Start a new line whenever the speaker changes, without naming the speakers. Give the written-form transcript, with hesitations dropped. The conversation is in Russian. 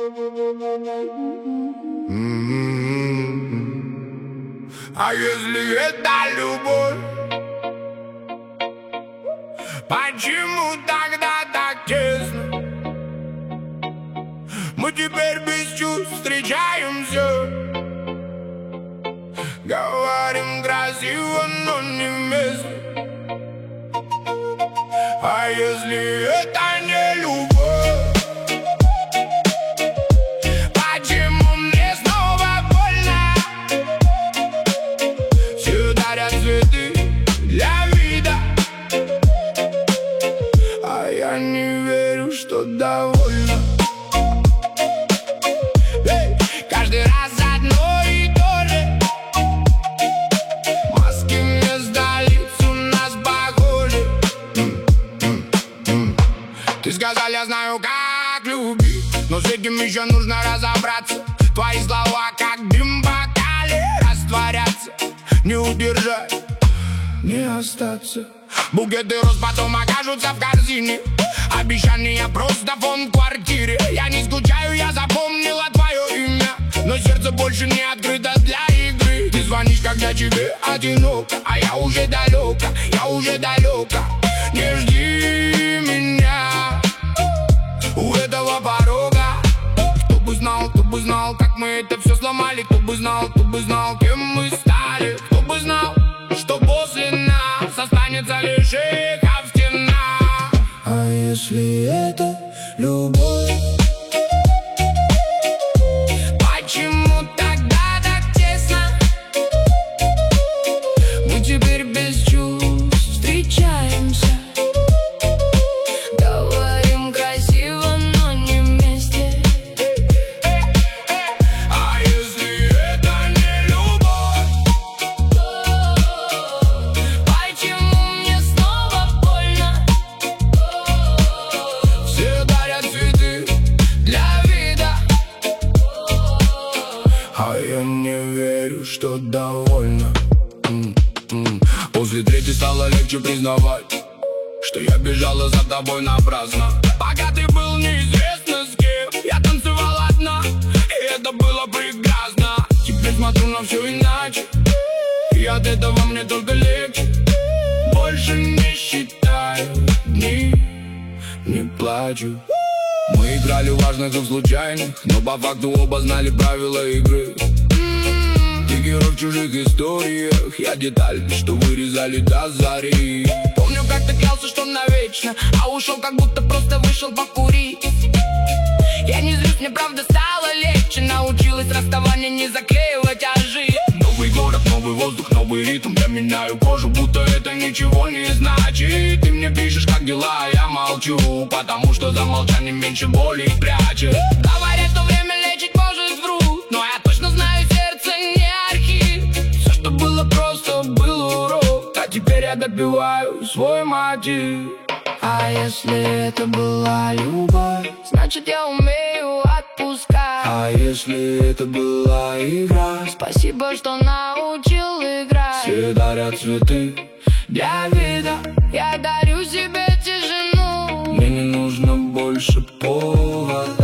А если это любовь, почему тогда так тесно? Мы теперь без чувств встречаемся, говорим красиво, но не вместе. А если это не любовь, почему мне снова больно? Все дарят цветы для вида, а я не верю, что довольна. Каждый раз одно и то же, маски вместо лиц у нас похожи. Ты сказал, я знаю, как любить, но с этим еще нужно разобраться. Твои слова, как дым в бокале, растворятся, не удержать, не остаться. Букеты роз потом окажутся в корзине, обещания просто фон в квартире. Я не скучаю, я запомнила твое имя, но сердце больше не открыто для игры. Ты звонишь, когда тебе одиноко, а я уже далеко, я уже далеко. Не жди меня у этого порога. Кто бы знал, как мы это все сломали. Кто бы знал, кем мы стали. Кто бы знал, что после нас останется лишь эхо в стенах. А если это любовь, почему тогда так тесно? Мы теперь без чувств встречаемся, говорим красиво, но не вместе. А если это не любовь, почему мне снова больно? Все дарят цветы для вида, а я не верю, что довольна. После третьей стало легче признавать, что я бежала за тобой напрасно. Пока ты был неизвестно с кем, я танцевала одна, и это было прекрасно. Теперь смотрю на все иначе, и от этого мне только легче. Больше не считаю дни, не плачу. Мы играли важных и случайных, но по факту оба знали правила игры. Ты герой в чужих историях, я деталь, что вырезали до зари. Помню, как ты клялся, что навечно, а ушел, как будто просто вышел покурить. Я не злюсь, мне правда стало легче, научилась расставание не заклеивать, а жить. Новый город, новый воздух, новый ритм. Я меняю кожу, будто это ничего не значит. Ты мне пишешь, как дела, а я молчу, потому что за молчанием меньше боли прячет. Говорят, что время лечить может, врут, но я точно знаю, сердце не архив. Все, что было просто, был урок, а теперь я допиваю свой мотив. А если это была любовь, значит я умею отпускать. А если это была игра, спасибо, что научил играть. Все дарят цветы для вида, я дарю себе тишину. Мне не нужно больше повода.